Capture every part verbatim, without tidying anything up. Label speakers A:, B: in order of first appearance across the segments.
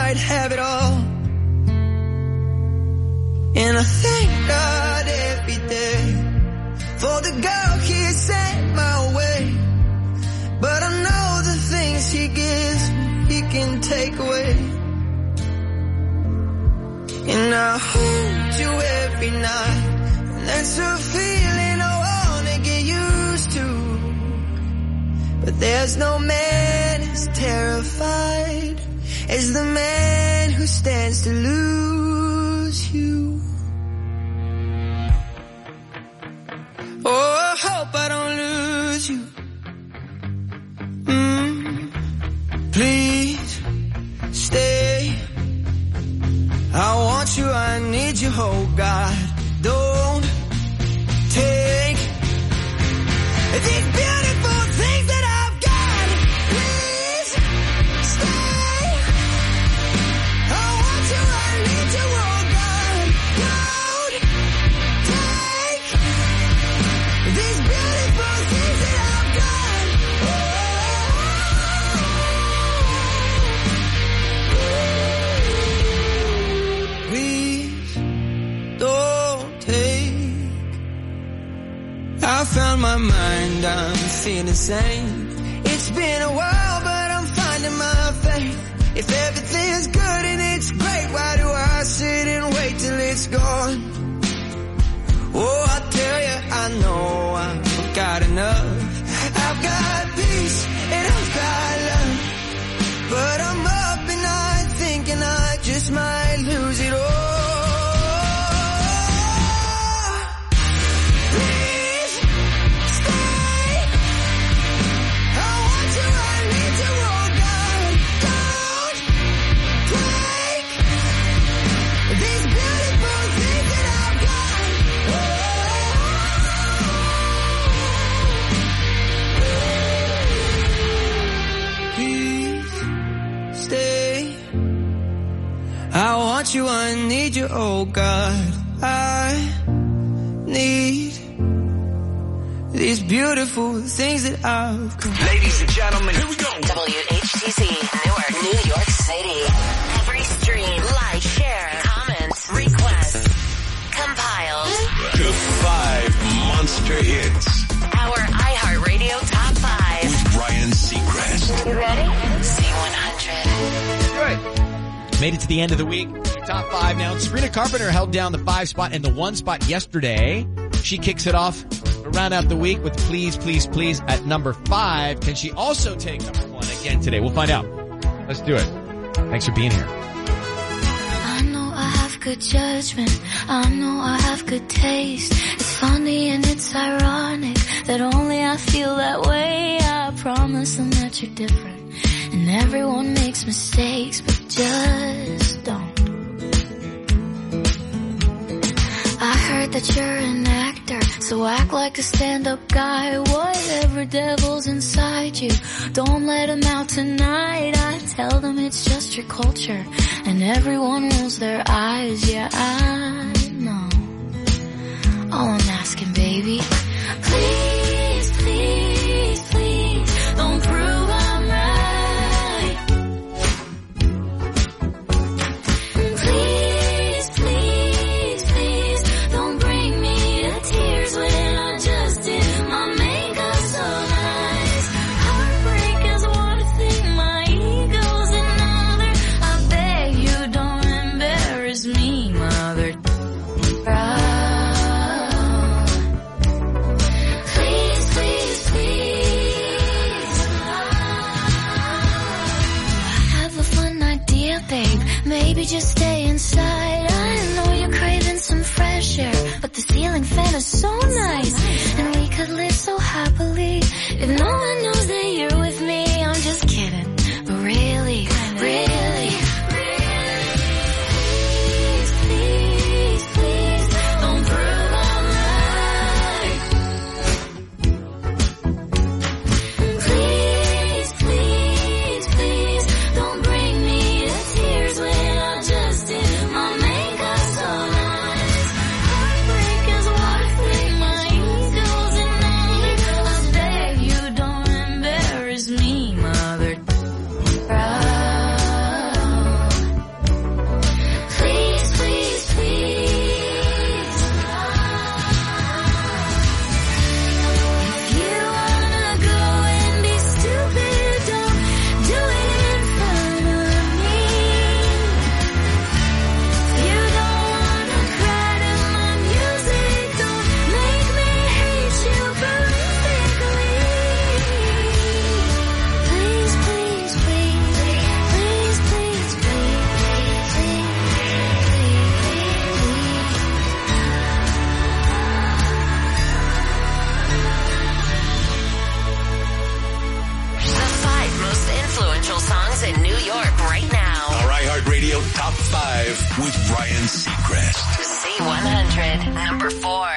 A: I'd have it all. And I thank God every day for the girl He sent my way. But I know the things He gives He can take away. And I hold you every night, and that's a feeling I wanna get used to. But there's no man as terrified as the man who stands to lose you. Oh, I hope I don't lose you. Mm, please stay. I want you, I need you, oh God. Don't take these beautiful things that I've got. Please stay. I want you, I need you, oh God. Don't take these beautiful things that I've got. Oh. Please don't take. I found my mind, I'm feeling sane. It's been a while, but I'm finding my faith. If everything's good and it's great, why do I sit and wait till it's gone? Oh, I tell you, I know I've got enough. I've got peace and I've got love. But I'm up and I'm thinking I just might lose it all. I want you, I need you, oh God. I need these beautiful things that I've got.
B: Ladies and gentlemen, here we go.
C: W H T C, Newark, New York City. Every stream, like, share, comment, request, compiled.
B: The five monster hits.
C: Our iHeartRadio Top five.
B: With Ryan Seacrest.
C: You ready? C one hundred.
D: Good. Made it to the end of the week. Top five now. Sabrina Carpenter held down the five spot and the one spot yesterday. She kicks it off to round out the week with Please, Please, Please at number five. Can she also take number one again today? We'll find out. Let's do it. Thanks for being here.
E: I know I have good judgment. I know I have good taste. It's funny and it's ironic that only I feel that way. I promise them that you're different. And everyone makes mistakes, but just don't. I heard that you're an actor, so act like a stand-up guy. Whatever devil's inside you, don't let him out tonight. I tell them it's just your culture, and everyone rolls their eyes. Yeah, I know. All I'm asking, baby, please, please, please, don't prove I'm right. Maybe just stay inside. I know you're craving some fresh air, but the ceiling fan is so nice, and we could live so happily if no one knows that you're with me. I'm just kidding, but really, really, please, please, please, don't prove I'm right. Please, please, please, don't bring me to tears when heartbreak is what I think my ego's in. I beg you don't
B: iHeartRadio Top five with Ryan Seacrest.
C: Z one hundred, number four.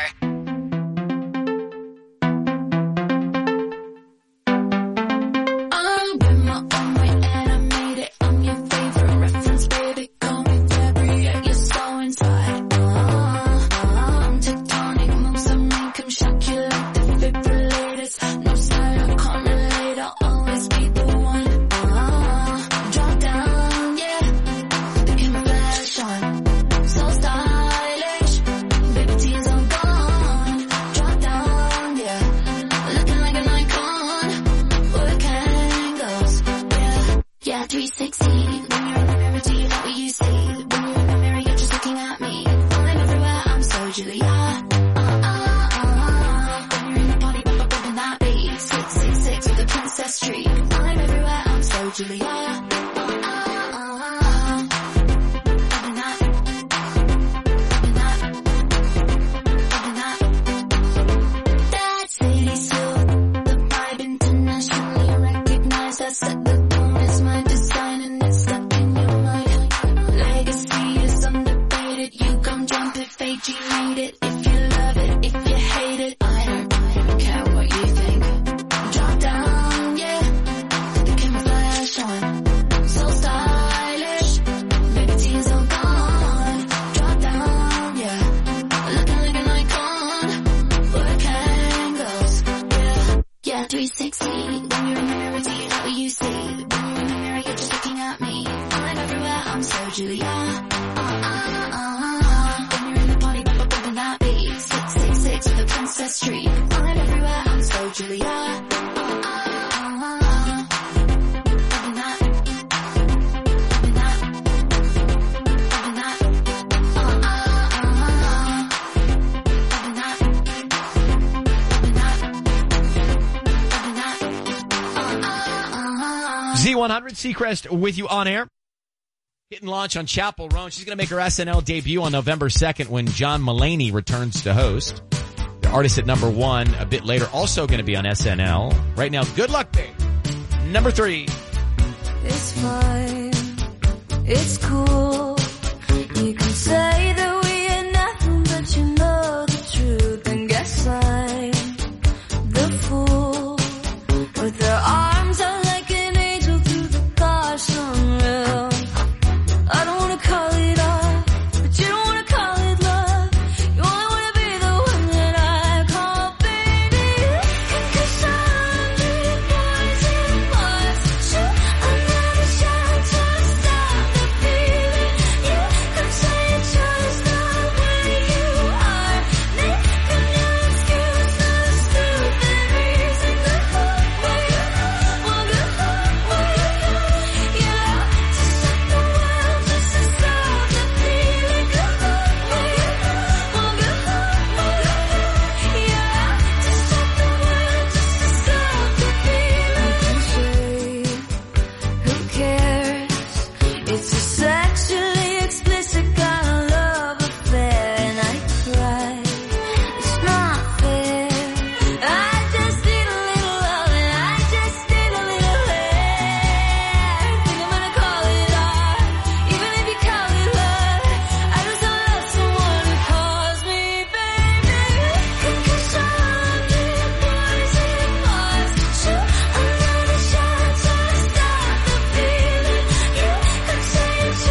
D: Z one hundred, Seacrest with you on air. Hit and launch on Chappell Roan. She's going to make her S N L debut on November second when John Mulaney returns to host. The artist at number one a bit later, also going to be on S N L. Right now, Good Luck Babe. Number three.
E: It's fine. It's cool. You can say that we ain't nothing, but you know the truth. And guess I'm the fool with their arms out like an angel through the gosh unreal. I don't wanna call it art, but you don't wanna call it love. You only wanna be the one that I call baby. Cause I'm the poison was you. I'm not a shot to stop the feeling. You can say it just the way you are. Making your excuse the stupid reason. Good luck, well, good luck, well, good luck, well, yeah. To set the world just to stop the feeling. Good luck, well, good luck, well, good luck, well, yeah. To set the world just to stop the feeling. Who cares? It's a sexually explicit kind of love affair, and I cry. It's not fair. I just need a little love, and I just need a little hair. Think I'm gonna call it art, even if you call it love. I just love someone who calls me baby. Cause I'm the poison was you. I'm not a shot to stop the feeling. You can say it just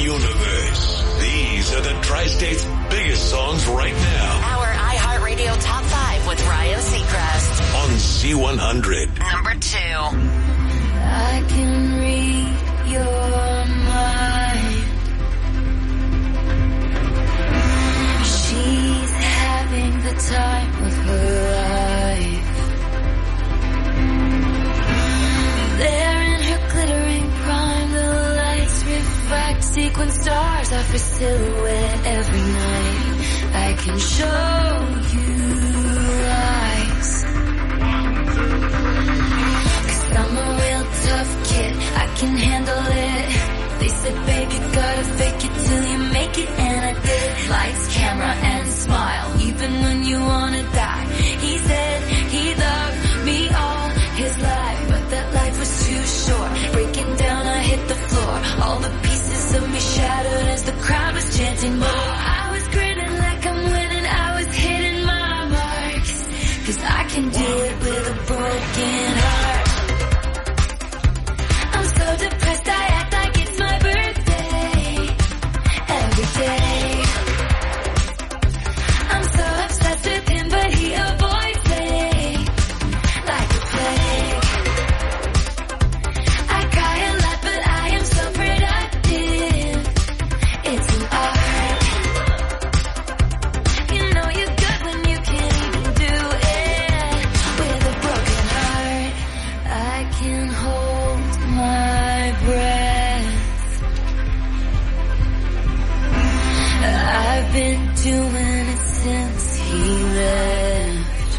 B: universe. These are the Tri-State's biggest songs right now.
C: Our iHeartRadio Top five with Ryan Seacrest.
B: On Z one hundred.
C: Number two.
E: I can read your mind. She's having the time of her life. There in her glittering prime, the lights reflect sequin stars off her silhouette every night. I can show you eyes. 'Cause I'm a real tough kid, I can handle it. They said, babe, you gotta fake it till you make it, and I did. Lights, camera, and smile, even when you wanna die. He said he loved me all his life, but that life was too short. Breaking down, I hit the floor. All the pieces of me shattered as the crowd was chanting more. I was grinning like I'm winning, I was hitting my marks. 'Cause I can do it with a broken heart. I'm so depressed, I act like it's my birthday. Every day I'm so obsessed with him, but he avoids me like a plague. I cry a lot, but I am so productive. It's an art. You know you're good when you can't even do it with a broken heart. I can hold my breath. I've been doing it since he left.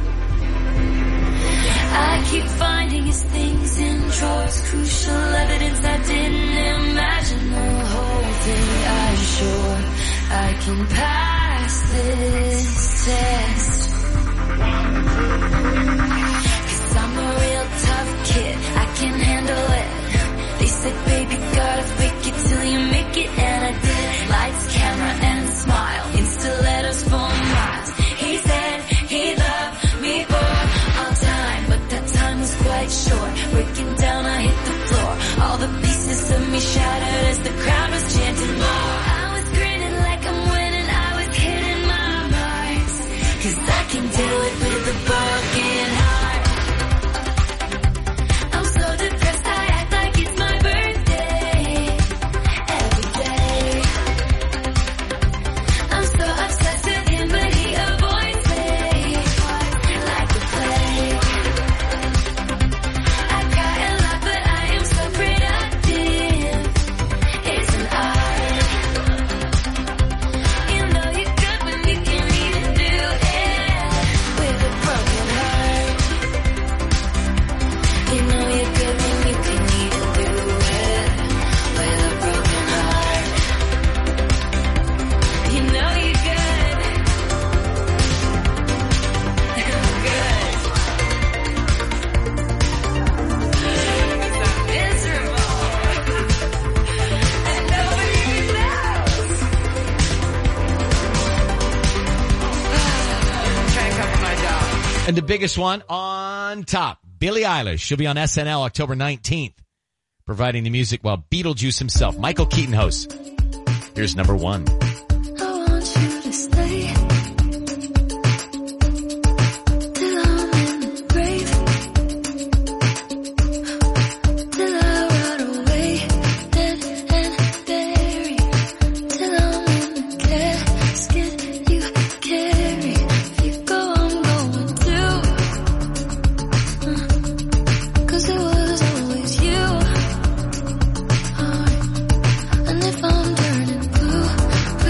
E: I keep finding his things in drawers, crucial evidence I didn't imagine. The whole thing, I'm sure I can pass this test. 'Cause I'm a real tough kid, I can handle it. They said, baby, gotta fake it till you make it, and I did. Lights, camera, and smile, in stilettos for miles. He said he loved me for all time, but that time was quite short. Breaking down, I hit the floor. All the pieces of me shattered as the crowd was chanting more. I was grinning like I'm winning, I was hitting my marks. 'Cause I can do it with a broken heart. I'm so depressed, I act like it's my birthday. Every day I'm so obsessed with him, but he avoids me like a plague. I cry a lot, but I am so productive. It's an art. You know you're good when you can't even do it with a broken heart. You know you're good when you can't even do it with a broken heart. You know you're good. Good. Miserable. And nobody knows. Trying to cover my job.
D: And the biggest one on top, Billie Eilish. She'll be on S N L October nineteenth, providing the music while Beetlejuice himself, Michael Keaton, hosts. Here's number one.
E: I want you to stay till I'm in the grave, till I rot away, dead and buried, till I'm in the casket you carry. If you go, I'm going too. 'Cause it was always you. And if I'm turning blue,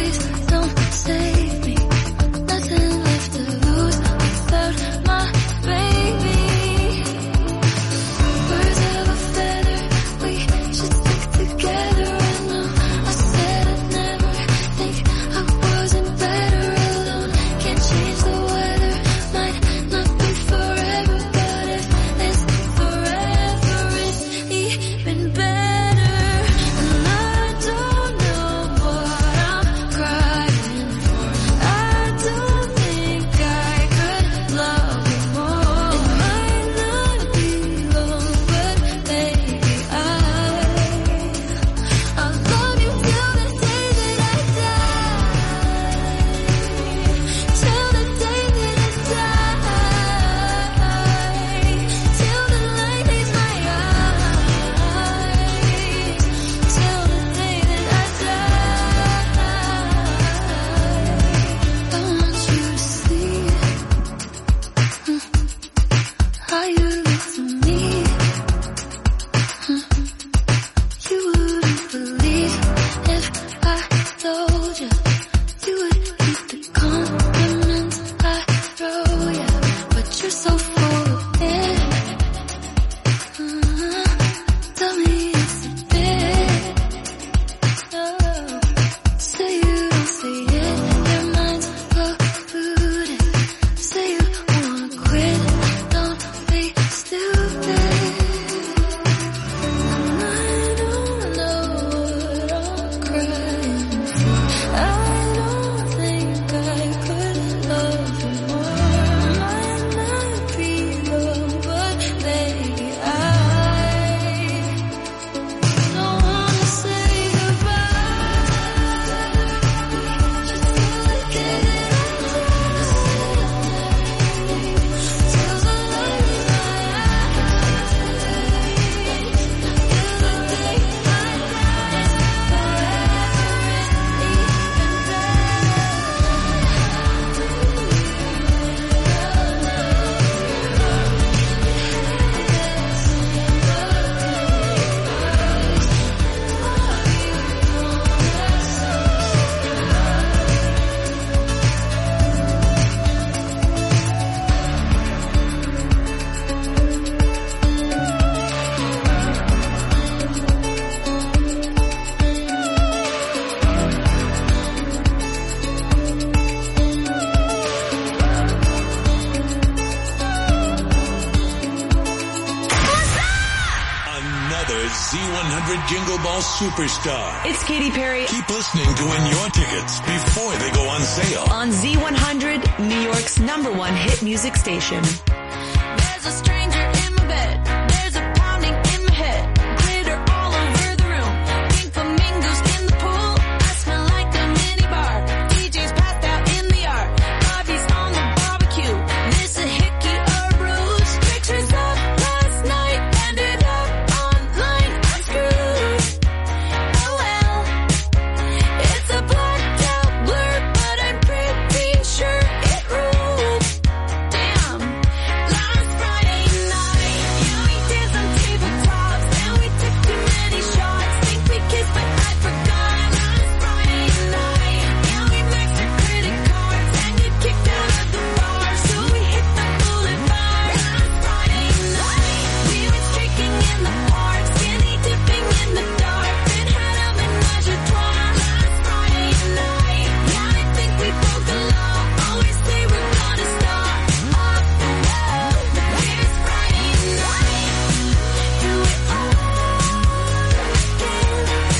B: Z one hundred Jingle Ball Superstar.
F: It's Katy Perry.
B: Keep listening to win your tickets before they go on sale.
F: On Z one hundred, New York's number one hit music station.
E: There's a stranger in my bed. There's a pounding in my head. Glitter all over the room. Pink flamingos in the pool. I smell like a mini bar. D J's passed out in the yard. Bobby's on the barbecue. This a hickey or bruise. Pictures of last night ended up online. I'm screwed. Oh well. It's a blacked out blur, but I'm pretty sure it ruled. Damn. Last Friday night, yeah, we did some tabletops, and we took too many shots. Think we kissed, but I forgot. Last Friday night, yeah, we maxed our credit cards and got kicked out of the bar, so we hit the boulevard. Last Friday night, we went streaking in the park, skinny dipping in the dark, then had a menage a trois. Last Friday night, yeah, I think we broke the law. Always say we're gonna stop. Off the wall, here's Friday night. Do it all again.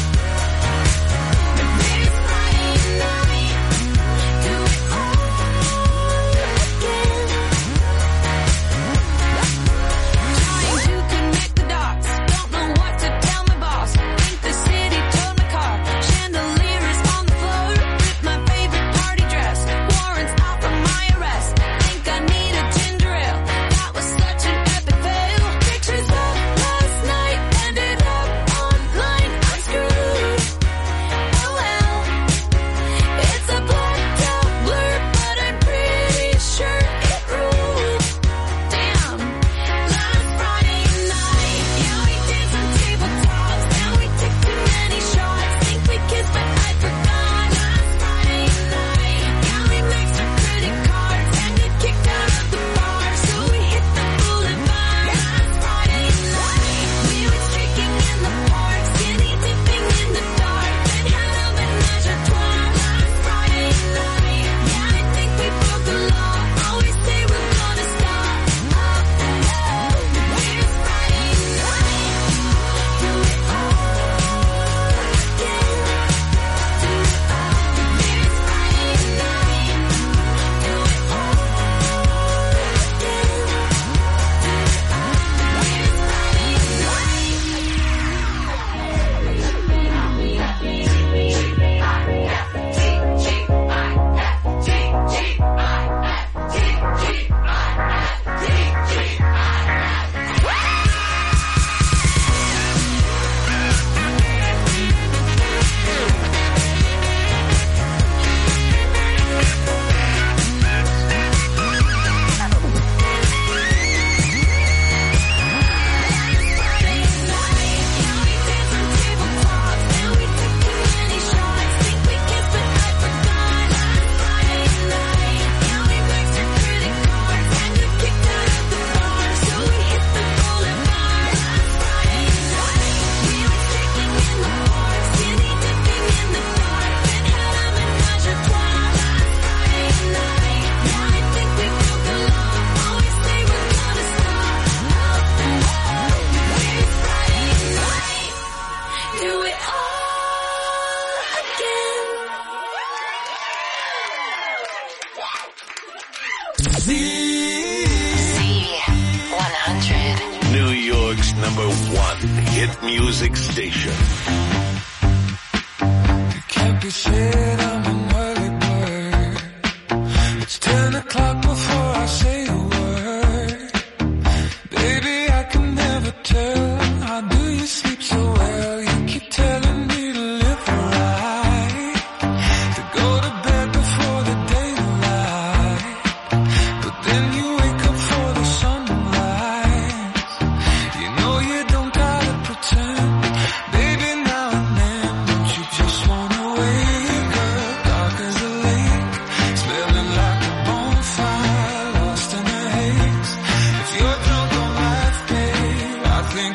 E: Here's Friday night. Do it all again. Trying to connect the dots. Don't know what to tell my boss. Think the city towed my car. Chandelier is on the floor. Ripped my favorite party dress. Warrants out for my arrest. Think I need a ginger ale. That was such an epic fail. Pictures of last night ended up online. I'm screwed. Oh well. It's a blacked out blur, but I'm pretty sure it ruled. Damn. Last Friday night, yeah, we did some tabletops, and we took too many shots. Think we kissed, but I forgot. Last Friday night, yeah, we maxed our credit cards and got kicked out of the bar, so we hit the boulevard. Last Friday night, we went streaking in the park, skinny dipping in the dark, then had a menage a trois. Last Friday night, yeah, I think we broke the law. Always say we're gonna stop. Off the wall, here's Friday night. Do it all again. Do it all. Here's Friday night. Do it all again. Do it all again.
B: Z
C: one hundred.
B: New York's number one hit music station.
G: Can't be said I'm an early bird. It's ten o'clock before I say a word. Baby, I can never tell. How do you sleep so well? You keep telling me to live right, to go to bed before the daylight. But then you wake up for the sunrise. You know you don't gotta pretend. Baby, now and then, don't you just wanna wake up dark as a lake, smelling like a bonfire, lost in the haze. If you're drunk on life, babe, I think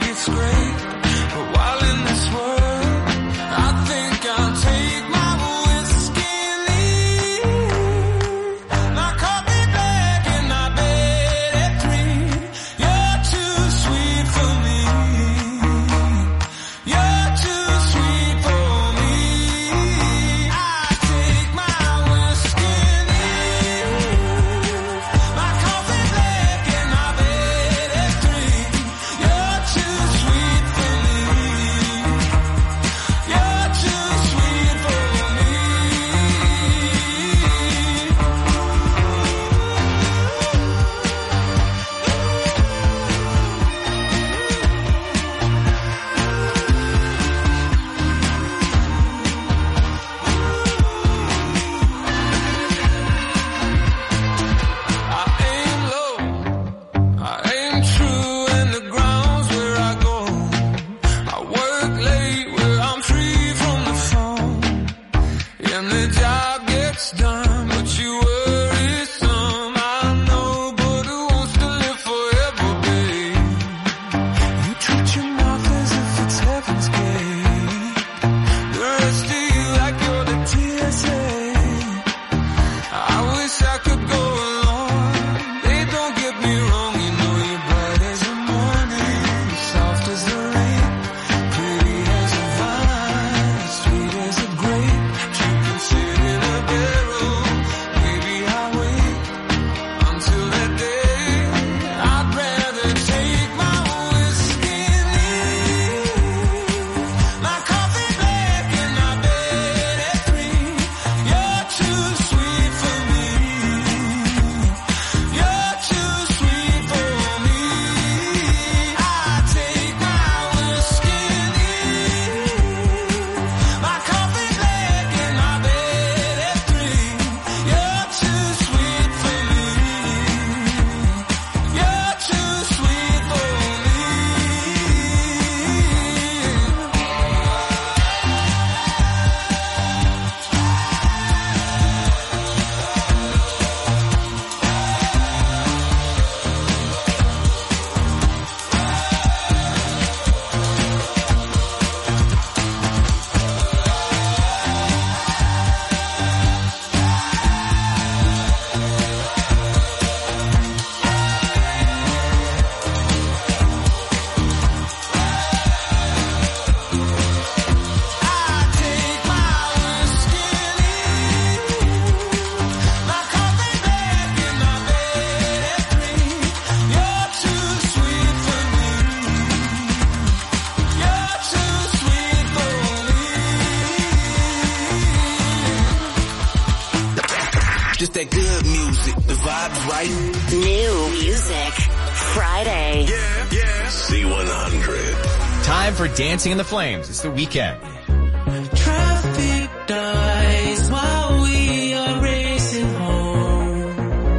H: Just that good music, the vibe's right.
C: New music Friday.
B: Yeah, yeah. C one hundred.
D: Time for Dancing in the Flames. It's the weekend.
I: Traffic dies while we are racing home.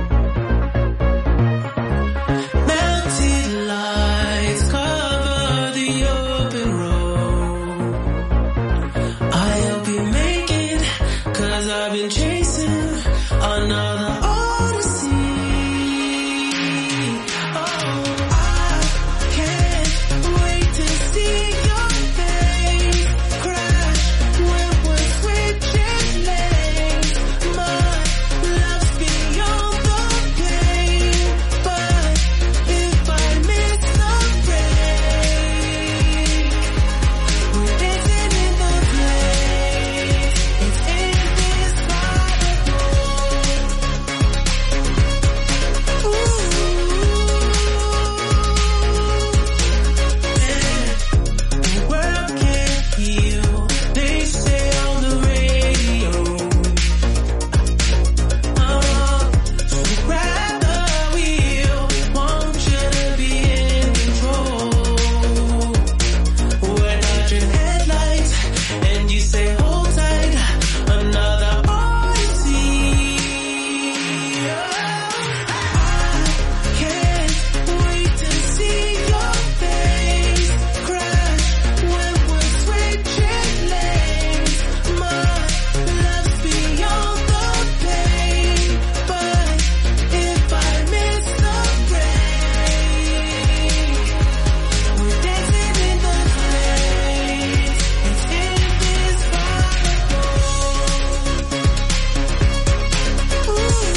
I: Mounted lights cover the open road. I hope you make it, 'cause I've been chasing another odyssey. Oh, I can't wait to see your face crash when we're switching lanes. My love's beyond the pain, but if I miss the break, we're dancing in the flames. It's indescribable. Ooh, the world can't heal, they say on the radio. Oh, so grab the wheel, want you to be in control. We're dodging headlights, and you say hold tight, another odyssey. I can't wait to see your face crash when we're switching lanes. My love's beyond the pain, but if I miss the break, we're dancing in the flames. It's indescribable. Ooh,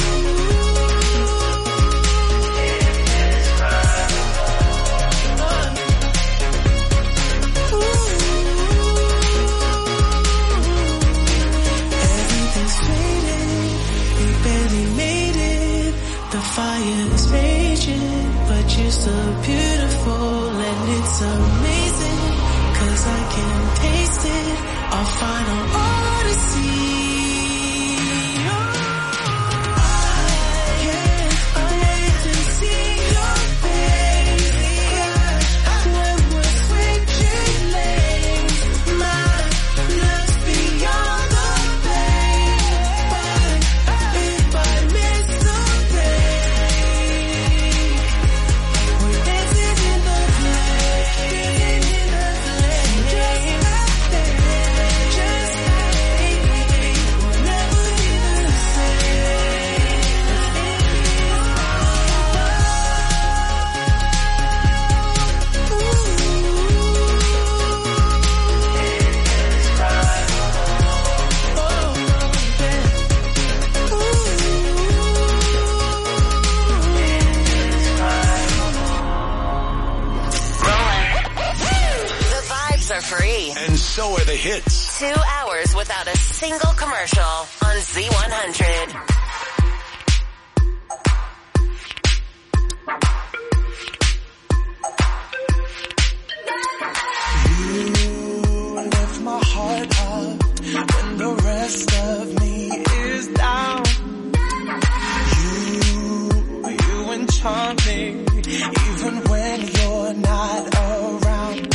I: everything's fading, we barely made it. The fire is raging, but you're so beautiful and it's amazing, 'cause I can taste it, our final odyssey. Oh, I can't wait to see your face crash when we're switching lanes. My love's beyond the pain, but if I miss the break, we're dancing in the flames. Just like that, just like we'll never be the same.
C: The vibes are free.
B: And so are the hits.
C: Two hours without a single commercial on Z one hundred.
I: You lift my heart up when the rest of me is down. You, you enchant me even when you're not around.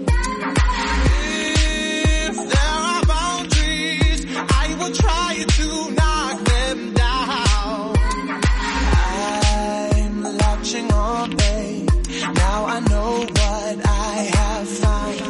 I: If there are boundaries, I will try to knock them down. I'm latching on, babe. Now I know what I have found.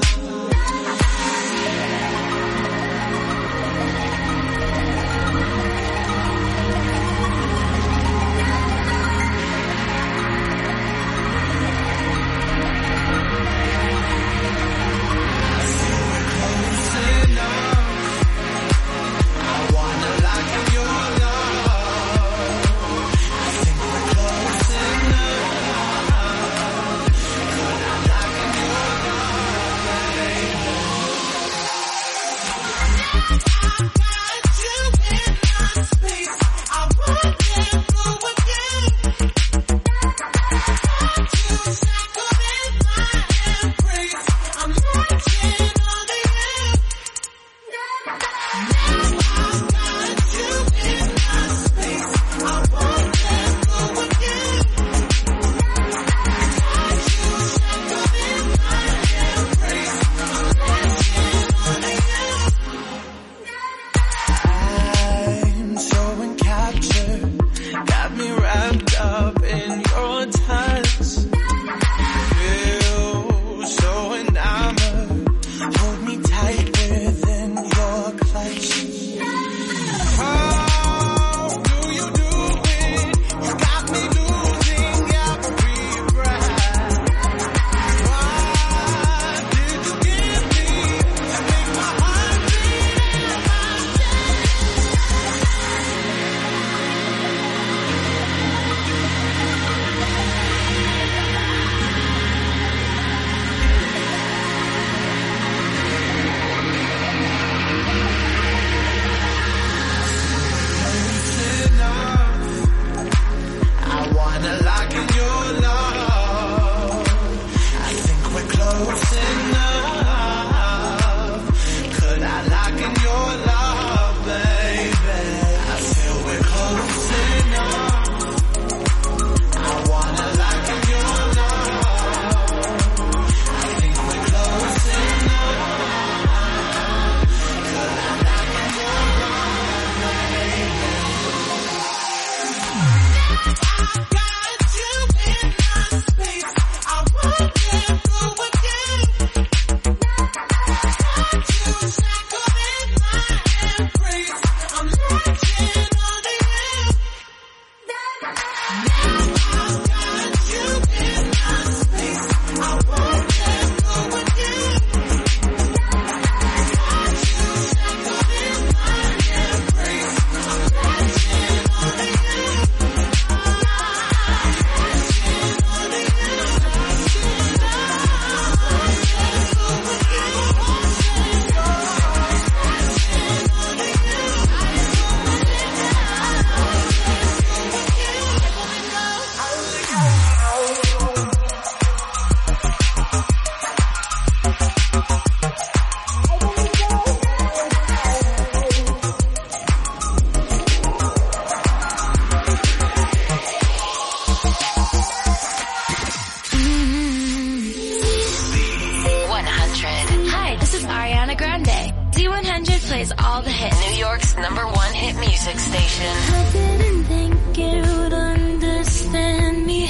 E: with Ariana Grande. D one hundred plays all the hits.
C: New York's number one hit music station.
E: I didn't think you would understand me.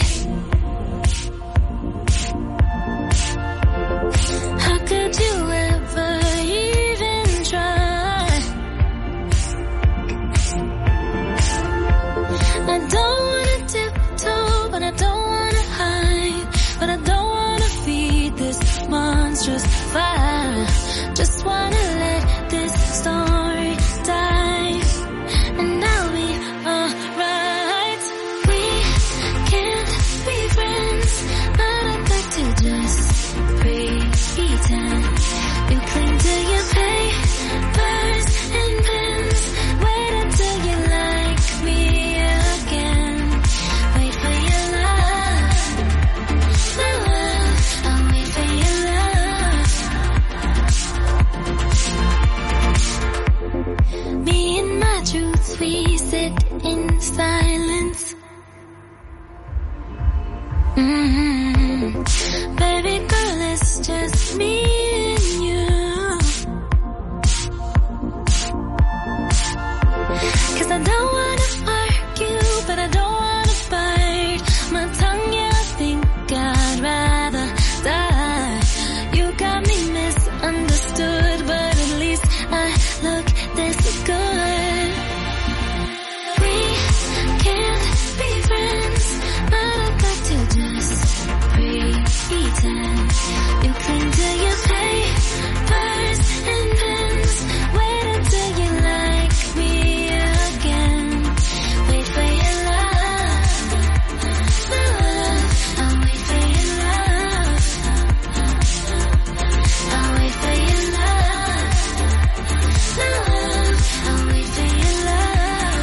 E: How could you ever even try? I don't wanna tiptoe, but I don't wanna hide. But I don't wanna feed this monstrous fire. Just wanna let this story die, and I'll be alright. We can't be friends, but I'd like to just pretend. You cling to your papers and pens. Wait until you like me again. Wait for your love, my love. I'll wait for your love. Me and my truths, we sit in silence. Mm-hmm. Baby girl, it's just me and you. 'Cause I don't wanna argue, but I don't wanna bite my tongue, yeah, I think I'd rather die. You got me misunderstood, but at least I look this good. We can't be friends, but I'd like to just pretend. You cling to your papers and pens. Wait until you like me again. Wait for your love, my love. I'll wait for your love. I'll wait for your love, my love. I'll wait for your love.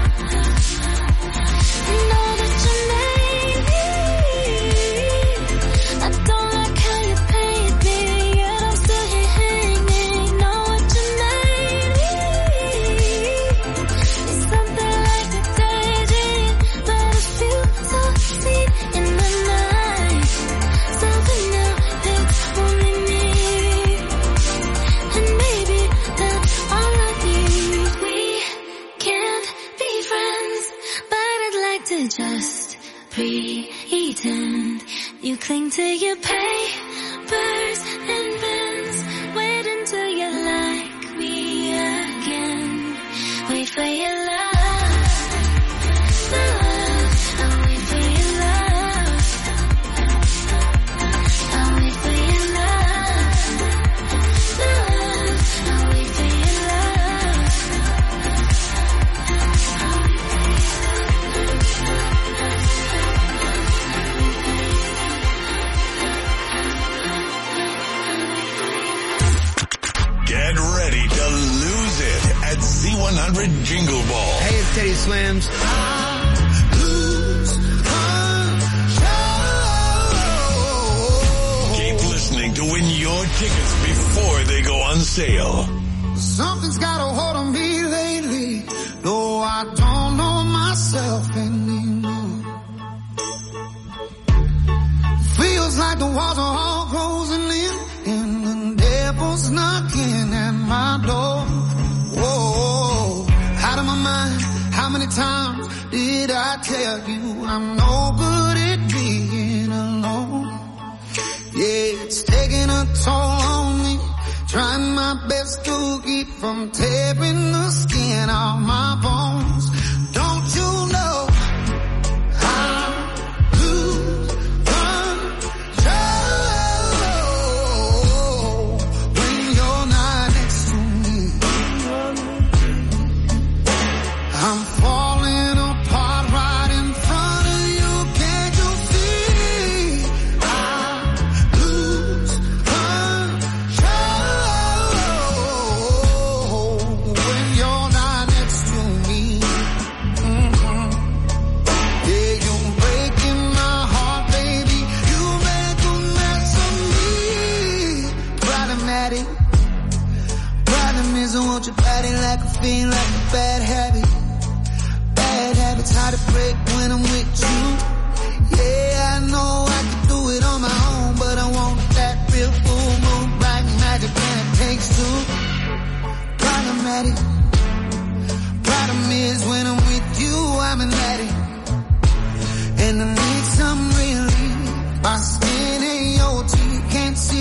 E: Know that you made me. I don't like how you paid me, yet I'm still here hanging. Know what you made me. It's something like a daydream, but I feel so deep in the night. Something now, it's only me, and maybe that's all I need. We can't be friends, but I'd like to just pretend. You cling to your papers and pens. Wait until you like me again. Wait for your love, my love. I'll wait for your love. I'll wait for your love, my love. I'll wait for your love.
B: Get ready to lose it at Z one hundred Jingle Ball.
H: Hey, it's Teddy Swims.
B: Keep listening to win your tickets before they go on sale.
J: Something's got a hold on me lately, though I don't know myself anymore. Feels like the walls are all closing in, and the devil's knocking at my door. Whoa, out of my mind, how many times did I tell you I'm no good at being alone? Yeah, it's taking a toll on me, trying my best to keep from tearing the skin off my bones. Don't you know I lose control when you're not next to me? I'm falling apart right in front of you. Can't you see? I lose control when you're not next to me. Mm-hmm. Yeah, you're breaking my heart, baby. You make a mess of me. Problematic. Problem is I want your body like a fiend, like a bad habit. Bad habits hard to break when I'm with you. Yeah, I know I can do it on my own, but I want that real full moon, black magic, and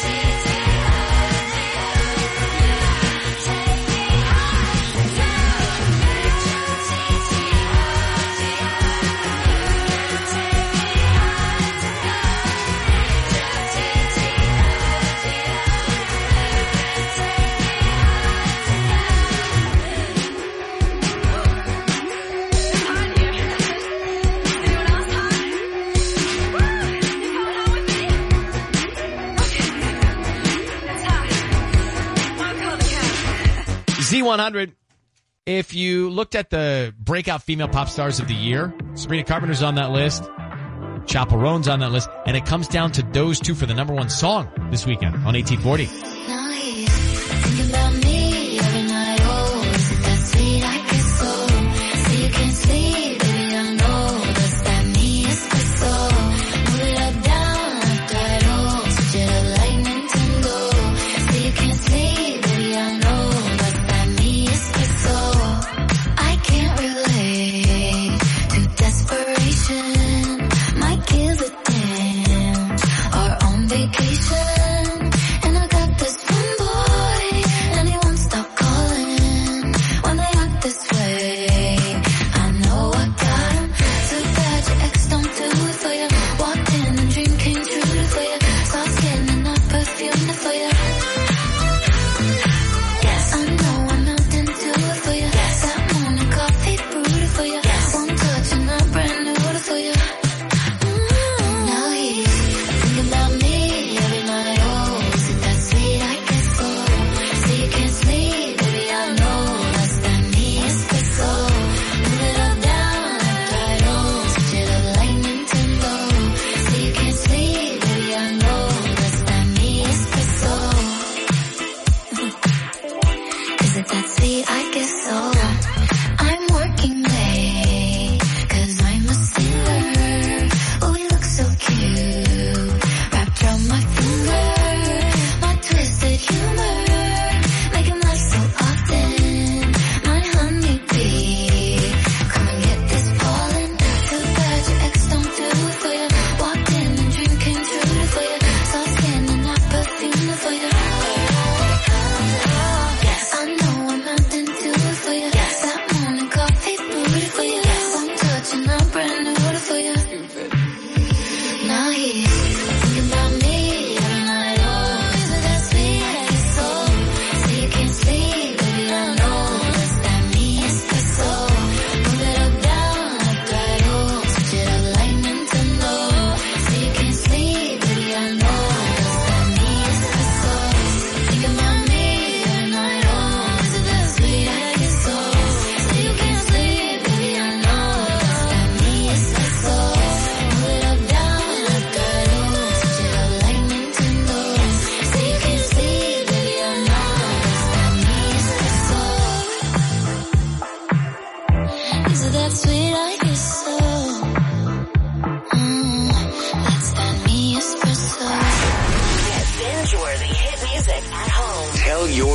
D: Z one hundred, if you looked at the breakout female pop stars of the year, Sabrina Carpenter's on that list, Chappell Roan's on that list, and it comes down to those two for the number one song this weekend on eighteen forty.
E: Now he's thinking about me every night. Oh, is it that sweet I get so? So you can't sleep, baby, I know that's that me espresso. Move it up, down, left, right, oh, switch it up like Nintendo. So you can't sleep, baby, I know that's that me espresso. I can't relate to desperation. Might give a damn. Are on vacation, and I got this one boy.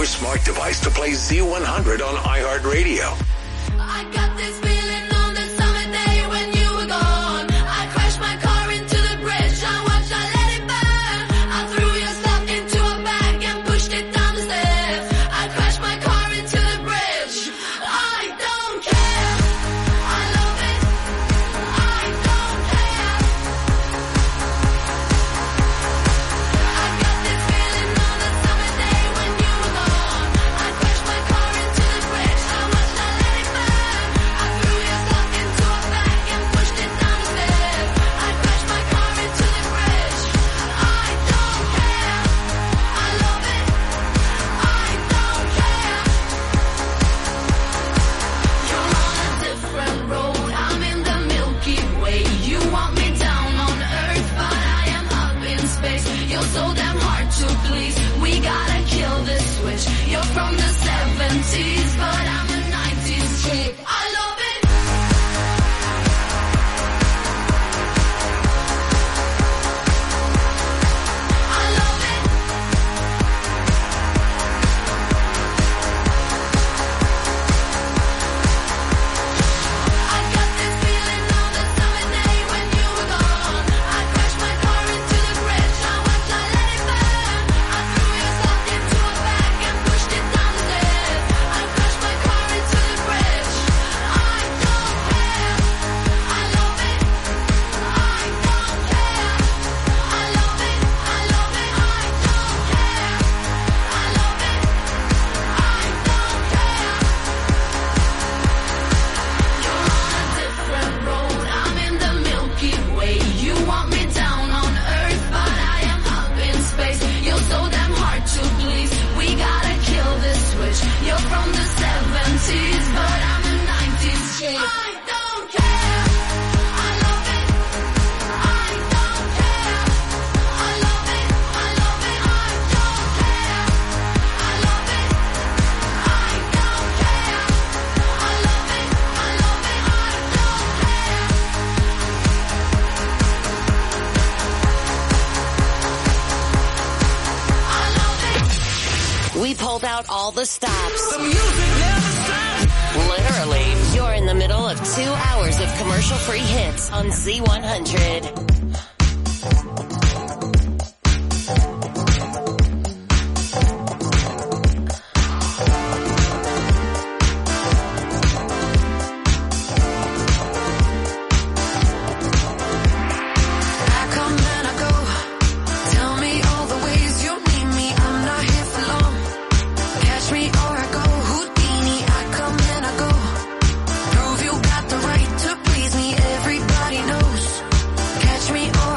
B: your smart device to play Z one hundred on iHeartRadio.
E: I got this feeling on the summer day when you were gone. I crashed my car into the bridge. I watched, I let it burn. I threw your stuff into a bag and pushed it down the stairs. I crashed my car into the bridge. I don't care. I love it. I don't care. I got this feeling on the summer day when you were gone. I crashed my car into the bridge. I watched, I let it burn. I threw your stuff into a bag and pushed it down the stairs. I crashed my car into the bridge. I don't care. I love it. I don't care. You're on a different road. I'm in the Milky Way. You want me down on Earth, but I am up in space. You're so damn hard to please. We gotta kill this switch. You're from the seventies, but I'm a nineties chick. I love it. I love it. I got this feeling on the summer day when you were gone. I crashed my car into the bridge. I watched, I let it burn. I threw your stuff into a bag and pushed it down the stairs. I crashed my car into the bridge. I don't care. I love it. I don't care. I love it. I love it. I don't care. I love it. I don't care. You're on a different road. I'm in the Milky Way. You want me down on Earth, but I am up in space. You're so damn hard to please. We gotta kill this switch. You're from the seventies, but I'm a nineties chick. I don't care. I love it. I don't care. I love it. I love it. I don't care. I love it. I don't care. I love it. I love it. I don't care. I love it.
C: We pulled out all the stops. The music never stops. Literally, you're in the middle of two hours of commercial-free hits on Z one hundred.
I: I come and I go. Tell me all the ways you need me. I'm not here for long. Catch me or I go Houdini. I come and I go. Prove you got the right to please me. Everybody knows. Catch me or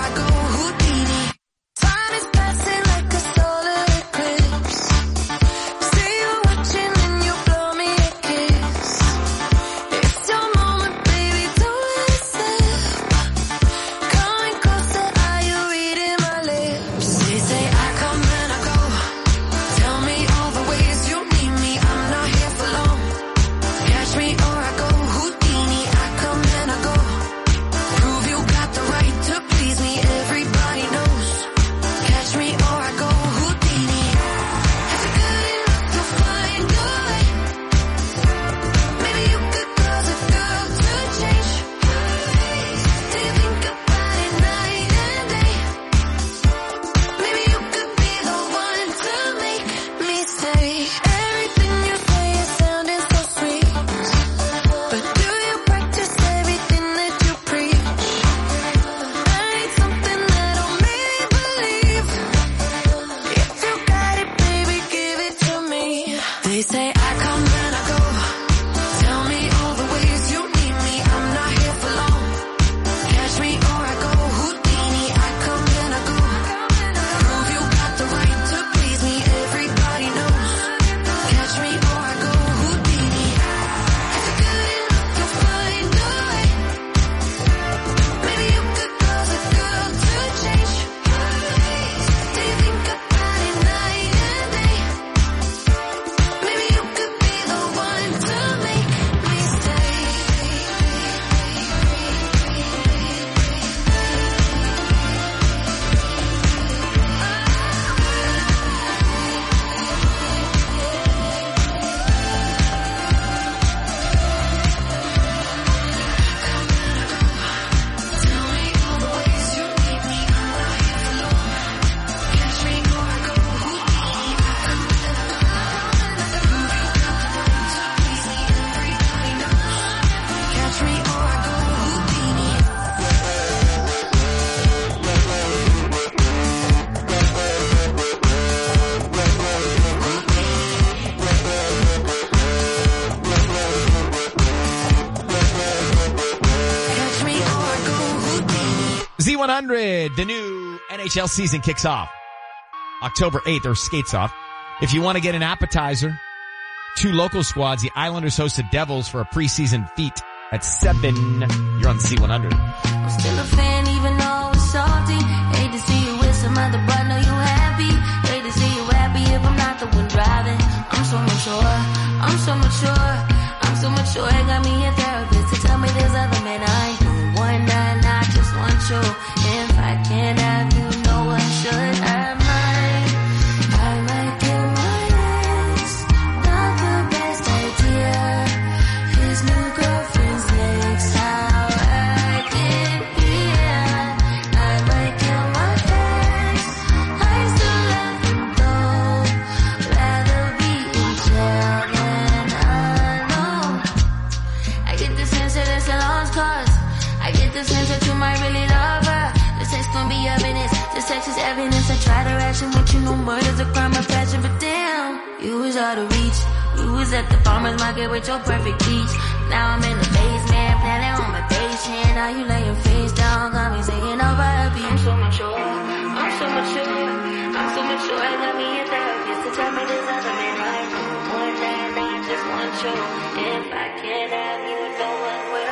D: one hundred, the new N H L season kicks off October eighth, or skates off. If you want to get an appetizer, two local squads, the Islanders host the Devils for a preseason feat at seven. You're on C one hundred.
E: I'm still a fan even though it's salty. Hate to see you with some other, but know you happy. Hate to see you happy if I'm not the one driving. I'm so mature, I'm so mature, I'm so mature. It got me a therapist to tell me there's other men I know. One night I just want you. If I can't have you, no one should. I might, I might kill my ex. Not the best idea. His new girlfriend's next. How I get here. I might kill my ex. I still love him though. Rather be in jail than alone. I get the sense that it's a lost cause. I get the sense that you might really love her. The sex gon' be evidence. The sex is evidence. I try to ration with you. No murder's a crime of passion, but damn, you was out of reach. You was at the farmer's market with your perfect peach. Now I'm in the basement, planning on my patient. Now you lay your face down, got me singing over a beat. I'm so mature, I'm so mature, I'm so mature. I got me a therapist to tell me there's other men I know. One night I just want you. If I can't have you, no one will.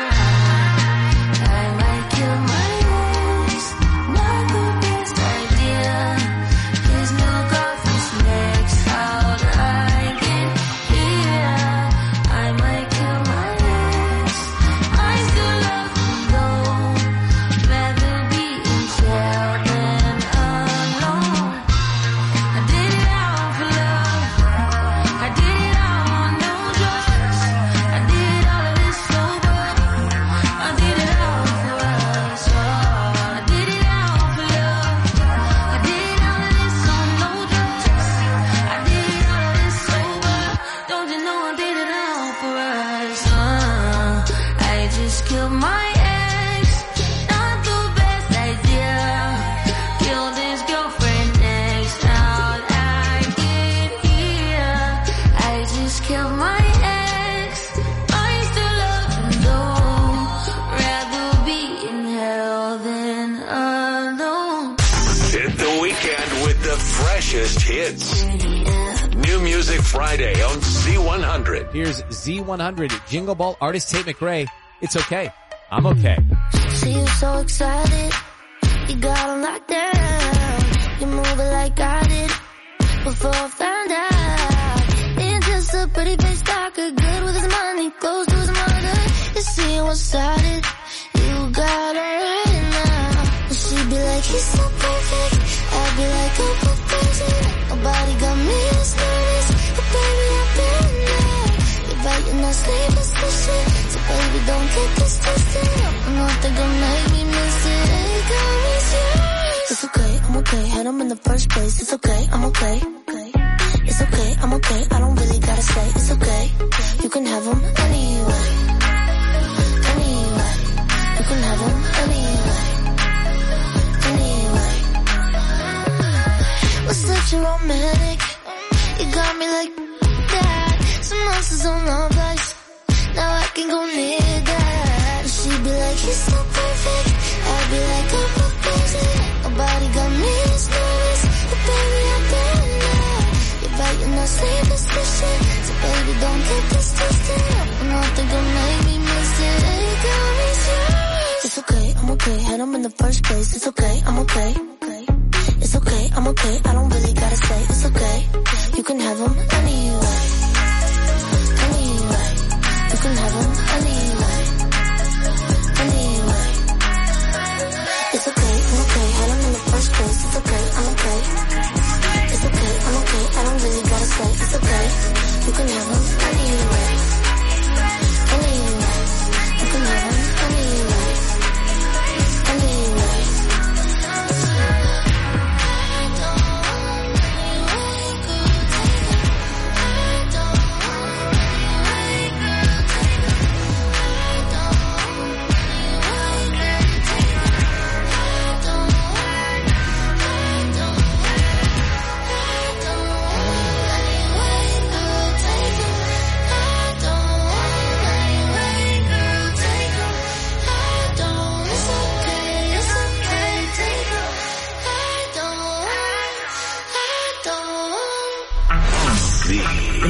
E: I might kill my ex, not the best idea. His new girlfriend's next. How'd I get here? I might kill my ex. I still love him though. Rather be in jail than alone. I did it all for love. I did it all on no drugs. I did all of this sober. I did it all for us. Oh, I did it all for love. I did all of this on no drugs. I did all of this sober. Don't you know I did it all for us? Uh, I just killed my ex. Not the best idea. Killed his girlfriend next. How'd I get here? I just killed my ex. I still love him though. Rather be in hell than alone.
B: Hit the weekend with the freshest hits. New Music Friday on C one hundred.
D: Here's Z one hundred, Jingle Ball artist Tate McRae. It's okay. I'm okay.
E: See you so excited. You got him locked down. You move it like I did before I found out. Ain't just a pretty face talker, good with his money, close to his mother. You see you one-sided. You got her right now. And she'd be like, he's so perfect. I'd be like, oh, go crazy. Nobody got me as nervous. But baby, I've been there. You're biting that sleepless shit. So baby, don't get this twisted. I don't think I'll make me miss it. Hey, girl, it's yours. It's okay, I'm okay. Had him in the first place. It's okay, I'm okay. It's okay, I'm okay. I don't really gotta say. It's okay. You can have him anyway. Anyway. You can have him anyway. Anyway. Was such a romantic. You got me like that. Some monsters on the place. Now I can go near that. And she'd be like, he's so perfect. I'd be like, I'm so crazy. Nobody got me as nervous. But baby, I've been there. You're biting that sleepless shit. So baby, don't get this twisted. I don't think I'll make me miss it. Hey, girl, it's yours. It's okay, I'm okay. Had him in the first place. It's okay, I'm okay. It's okay, I'm okay. I don't really gotta say. It's okay. You can have him anyway. Anyway. You can have him anyway. Anyway. It's okay, I'm okay. Had him in the first place. It's okay, I'm okay. It's okay, I'm okay. I don't really gotta say. It's okay. You can have him anyway. Anyway. You can have him anyway. Anyway.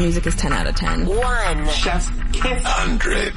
F: music is ten out of ten.
C: One.
B: Chef's Kiss. Hundred.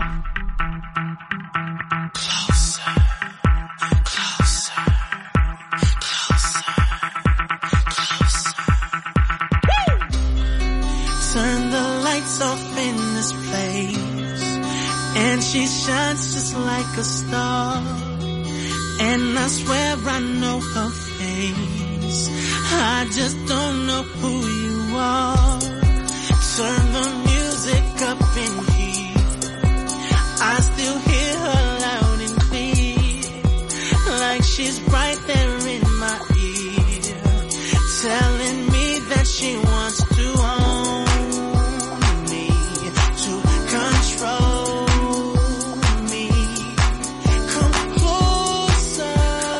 I: Turn the lights off in this place, and she shines just like a star, and I swear I know her face, I just don't know who you are. Turn the music up in here, I still hear her loud and clear, like she's right there in my ear, telling me that she wants to own me, to control me. Come closer,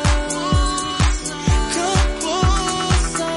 I: come closer,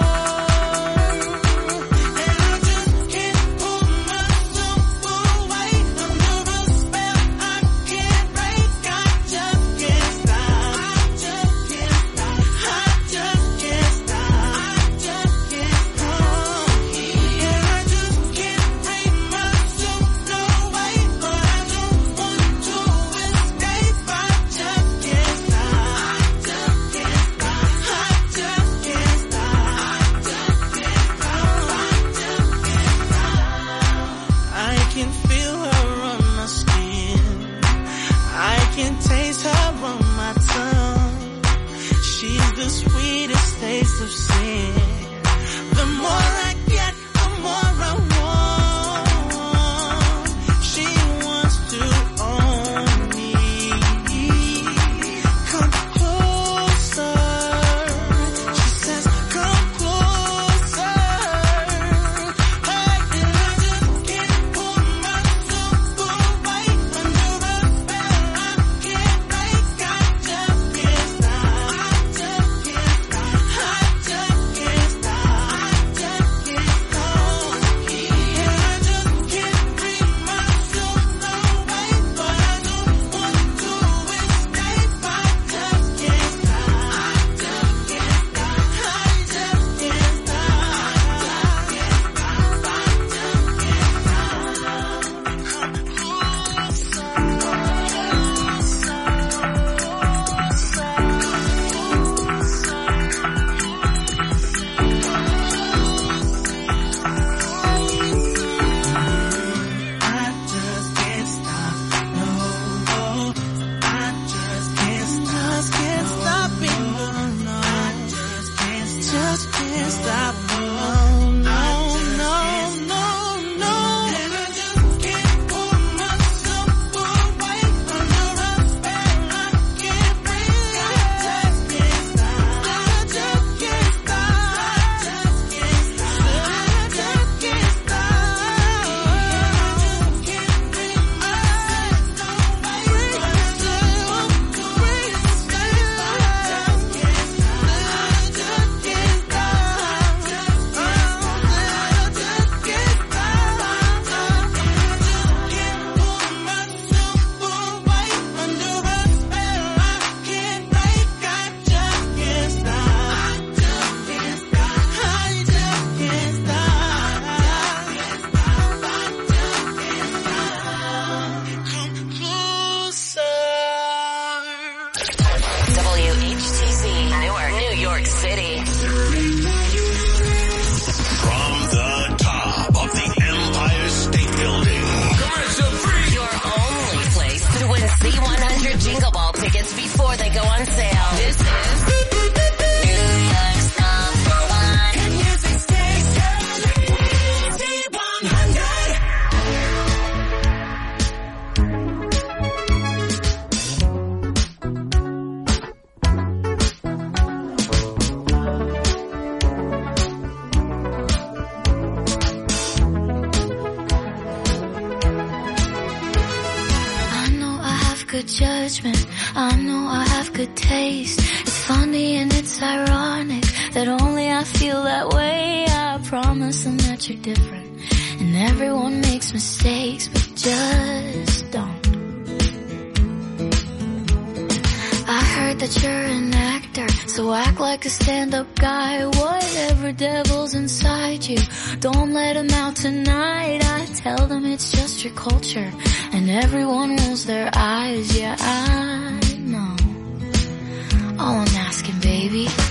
I: and I just can't pull myself away under a spell I can't break. I just can't stop, I just can't stop, I just can't stop, I just can't stop. And I just can't bring myself away, but I don't want to escape. I just can't stop, I just can't stop, I just can't stop, I just can't stop, I just can't stop. I can feel her on my skin, I can taste her on my tongue. She's the sweetest taste of sin. The more I get, the more I want. She wants to own me. Come closer. She says, come closer. Hey, and I just can't pull myself away under a spell I can't break. I just can't stop, I just can't stop, I just can't stop, I just can't stop. And I just can't bring myself away, but I don't want to escape. I just can't stop, I just can't stop, I just can't stop, I just can't stop, no, no. I just can't stop, can't stop it, no, no. I just can't stop, just can't stop, no, no, no, no, no. And I just can't pull myself away under a spell I can't break. I just can't stop, I just can't stop, I just can't stop, I just can't stop. And I just can't bring myself away, but I just want to escape. I just can't stop, I just can't stop, I just can't stop, I just can't stop. And I just can't pull myself away under a spell I can't break. I just can't stop, I just can't stop, I just can't stop, I just can't stop. Come closer.
C: W H T Z, Newark, New York City.
B: From the top of the Empire State Building. Commercial free.
C: Your only place to win C one hundred Jingle Ball tickets before they go on sale. This is New York's number one hit music station, C one hundred.
E: I know I have good judgment, I know I have good taste. It's funny and it's ironic that only I feel that way. I promise them that you're different, and everyone makes mistakes, but just don't. I heard heard that you're an actor, so act like a stand-up guy. Whatever devil's inside you, don't let them out tonight. I tell them it's just your culture, and everyone rolls their eyes. Yeah, I know. All I'm asking, baby,